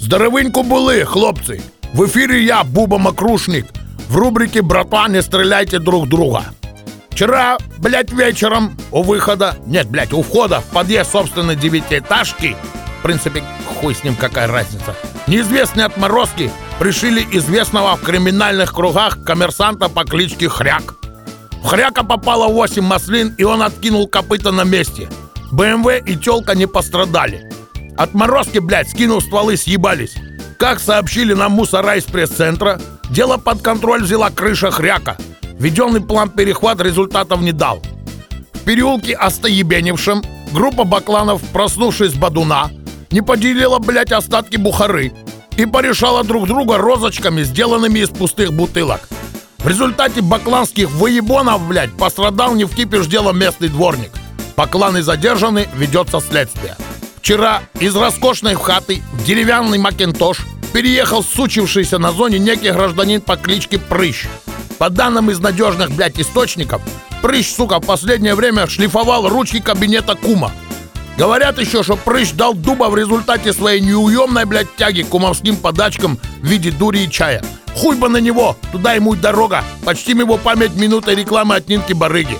Здоровенько були, хлопці. В эфире я, Буба Макрушник. В рубрике «Братва, не стреляйте друг друга». Вчера, вечером у входа в подъезд собственной 9-этажки, в принципе, хуй с ним, какая разница, неизвестные отморозки пришили известного в криминальных кругах коммерсанта по кличке Хряк. В Хряка попало 8 маслин, и он откинул копыта на месте. БМВ и тёлка не пострадали. Отморозки, скинув стволы, съебались. Как сообщили нам мусора из пресс-центра, дело под контроль взяла крыша Хряка. Введенный план перехват результатов не дал. В переулке остоебенившем группа бакланов, проснувшись с бодуна, не поделила, остатки бухары и порешала друг друга розочками, сделанными из пустых бутылок. В результате бакланских выебонов, пострадал не в кипиш дела местный дворник. Бакланы задержаны, ведется следствие. Вчера из роскошной хаты в деревянный Макинтош переехал сучившийся на зоне некий гражданин по кличке Прыщ. По данным из надежных, источников, Прыщ, в последнее время шлифовал ручки кабинета кума. Говорят еще, что Прыщ дал дуба в результате своей неуемной, тяги к кумовским подачкам в виде дури и чая. Хуй бы на него, туда ему и дорога. Почтим его память минутой рекламы от Нинки Барыги.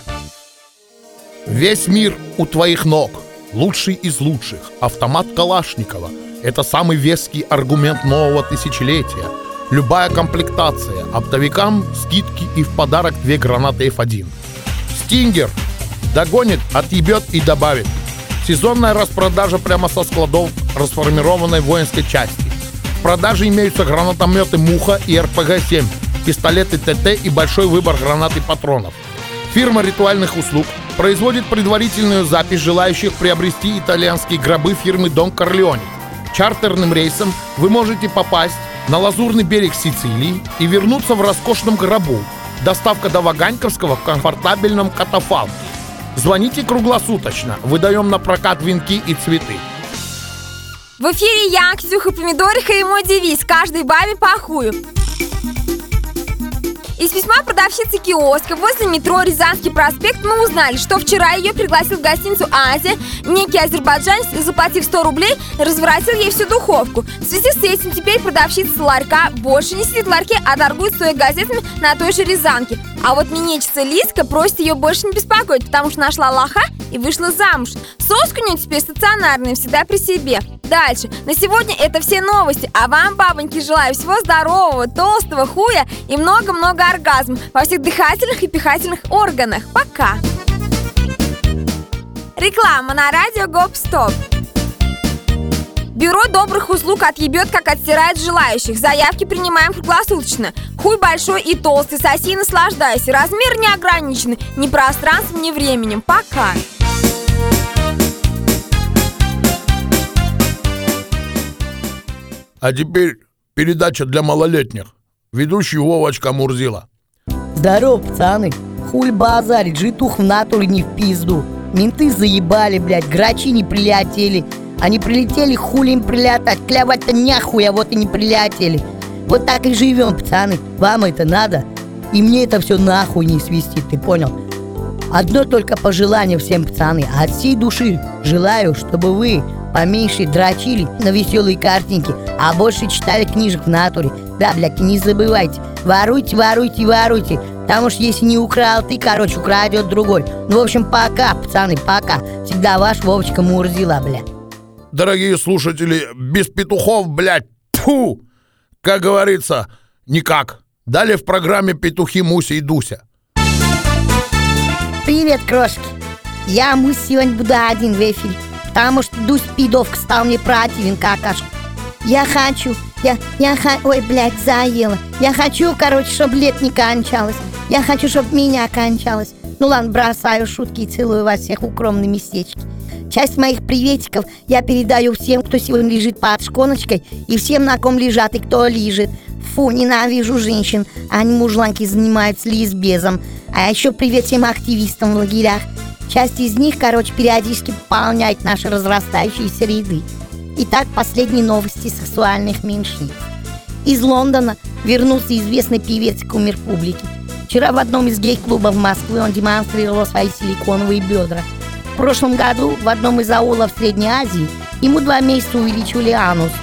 Весь мир у твоих ног. Лучший из лучших. Автомат Калашникова. Это самый веский аргумент нового тысячелетия. Любая комплектация. Оптовикам скидки и в подарок 2 гранаты F1. Стингер догонит, отъебет и добавит. Сезонная распродажа прямо со складов расформированной воинской части. В продаже имеются гранатометы «Муха» и РПГ-7, пистолеты ТТ и большой выбор гранат и патронов. Фирма ритуальных услуг производит предварительную запись желающих приобрести итальянские гробы фирмы Дон Корлеоне. Чартерным рейсом вы можете попасть на Лазурный берег Сицилии и вернуться в роскошном гробу. Доставка до Ваганьковского в комфортабельном катафалке. Звоните круглосуточно. Выдаем на прокат венки и цветы. В эфире я, Ксюха Помидориха, и мой девиз: каждой бабе по хую. Из письма продавщицы киоска возле метро Рязанский проспект мы узнали, что вчера ее пригласил в гостиницу «Азия» некий азербайджанец и, заплатив 100 рублей, разворотил ей всю духовку. В связи с этим теперь продавщица ларька больше не сидит в ларьке, а торгует своими газетами на той же Рязанке. А вот минетчица Лизка просит ее больше не беспокоить, потому что нашла лоха и вышла замуж. Соска у нее теперь стационарная, всегда при себе. Дальше. На сегодня это все новости. А вам, бабоньки, желаю всего здорового, толстого хуя и много-много оргазмов во всех дыхательных и пихательных органах. Пока! Реклама на радио Гоп-Стоп. Бюро добрых услуг отъебет, как отстирает желающих. Заявки принимаем круглосуточно. Хуй большой и толстый, соси и наслаждайся. Размер не ограничен ни пространством, ни временем. Пока! А теперь передача для малолетних. Ведущий Вовочка Мурзила. Здорово, пацаны. Хуй базарить, житух в натуре не в пизду. Менты заебали, грачи не прилетели. Они прилетели, хули им прилетать. Клявать-то нахуй, а вот и не прилетели. Вот так и живем, пацаны. Вам это надо. И мне это все нахуй не свистит, ты понял? Одно только пожелание всем, пацаны. От всей души желаю, чтобы вы поменьше дрочили на веселые картинки, а больше читали книжек в натуре. Да, и не забывайте, воруйте, воруйте, воруйте. Потому что если не украл ты, украдет другой. Ну, в общем, пока, пацаны, пока. Всегда ваш Вовочка Мурзила, Дорогие слушатели, без петухов, тьфу! Как говорится, никак. Далее в программе «Петухи Муся и Дуся». Привет, крошки. Я, Мусь, сегодня буду один в эфире. Потому что Дусь пидовка стал мне противен, какашка. Ой, заела. Я хочу, чтобы лет не кончалось. Я хочу, чтобы меня кончалось. Ну ладно, бросаю шутки и целую вас всех в укромные местечки. Часть моих приветиков я передаю всем, кто сегодня лежит под шконочкой, и всем, на ком лежат и кто лежит. Фу, ненавижу женщин. Они, мужланки, занимаются лесбезом. А еще привет всем активистам в лагерях. Часть из них, периодически пополняет наши разрастающиеся ряды. Итак, последние новости сексуальных меньшинств. Из Лондона вернулся известный певец и кумир публики. Вчера в одном из гей-клубов Москвы он демонстрировал свои силиконовые бедра. В прошлом году в одном из аулов Средней Азии ему 2 месяца увеличивали анус.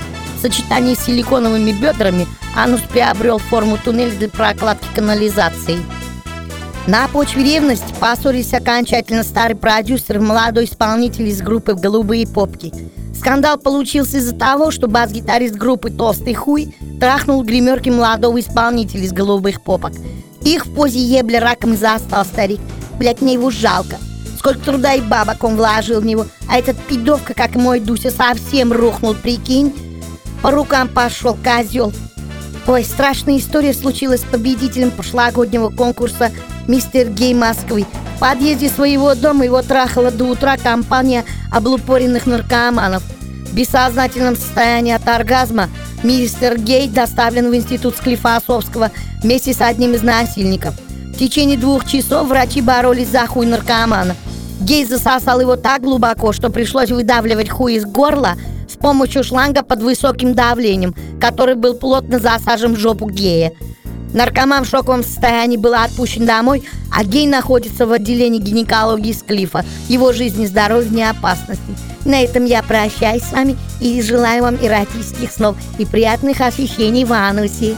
сочетании с силиконовыми бедрами анус приобрел форму туннеля для прокладки канализации. На почве ревности поссорились окончательно старый продюсер и молодой исполнитель из группы «Голубые попки». Скандал получился из-за того, что бас-гитарист группы «Толстый хуй» трахнул в гримерке молодого исполнителя из «Голубых попок». Их в позе ебля раком застал старик. Блять, мне его жалко. Сколько труда и бабок он вложил в него. А этот пидовка, как мой Дуся, совсем рухнул, прикинь. По рукам пошел, козел. Ой, страшная история случилась с победителем прошлогоднего конкурса «Мистер Гей Москвы». В подъезде своего дома его трахала до утра компания облупоренных наркоманов. В бессознательном состоянии от оргазма мистер Гей доставлен в институт Склифосовского вместе с одним из насильников. В течение 2 часов врачи боролись за хуй наркомана. Гей засосал его так глубоко, что пришлось выдавливать хуй из горла с помощью шланга под высоким давлением, который был плотно засажен в жопу гея. Наркоман в шоковом состоянии был отпущен домой, а гей находится в отделении гинекологии Склифа. Его жизнь и здоровье вне опасности. На этом я прощаюсь с вами и желаю вам эротических снов и приятных ощущений в анусе.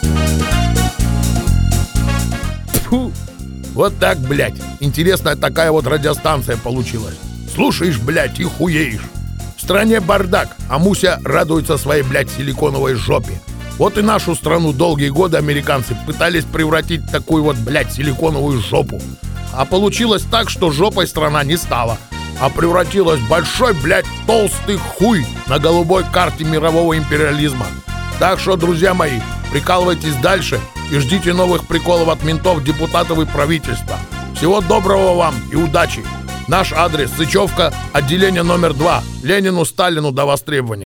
Фу, вот так, блядь. Интересная такая вот радиостанция получилась. Слушаешь, блядь, и хуеешь. В стране бардак, а Муся радуется своей, блядь, силиконовой жопе. Вот и нашу страну долгие годы американцы пытались превратить в такую вот, блядь, силиконовую жопу. А получилось так, что жопой страна не стала, а превратилась в большой, блядь, толстый хуй на голубой карте мирового империализма. Так что, друзья мои, прикалывайтесь дальше и ждите новых приколов от ментов, депутатов и правительства. Всего доброго вам и удачи. Наш адрес: Сычевка, отделение номер 2. Ленину, Сталину до востребования.